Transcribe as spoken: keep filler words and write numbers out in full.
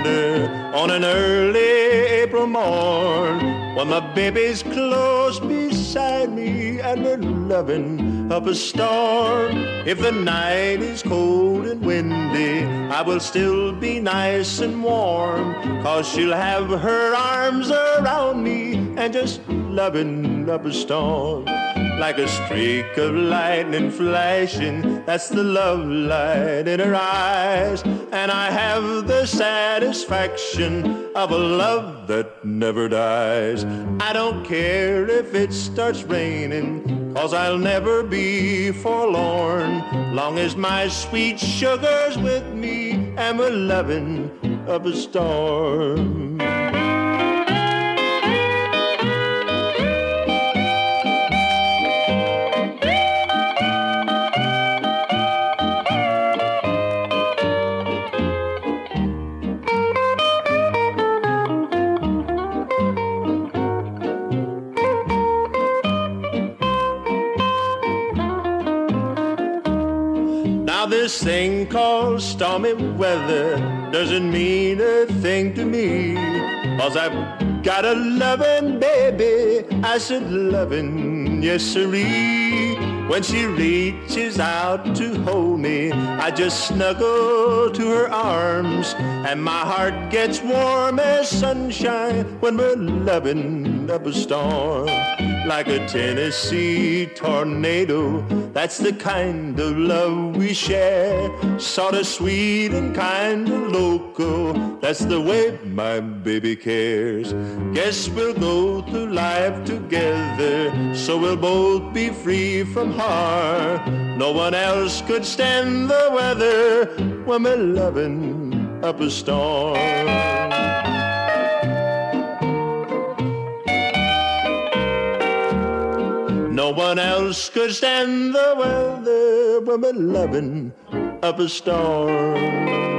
wonder on an early April morn when my baby's close beside me and we're loving up a storm. If the night is cold and windy, I will still be nice and warm, 'cause she'll have her arms around me and just loving up a storm. Like a streak of lightning flashing, that's the love light in her eyes. And I have the satisfaction of a love that never dies. I don't care if it starts raining, 'cause I'll never be forlorn, long as my sweet sugar's with me and we're loving up a storm. This thing called stormy weather doesn't mean a thing to me, 'cause I've got a loving baby. I said loving, yes siree. When she reaches out to hold me, I just snuggle to her arms, and my heart gets warm as sunshine when we're loving up a storm. Like a Tennessee tornado, that's the kind of love we share. Sort of sweet and kind of local, that's the way my baby cares. Guess we'll go through life together, so we'll both be free from harm. No one else could stand the weather when we're loving up a storm. No one else could stand the weather when we're loving up a storm.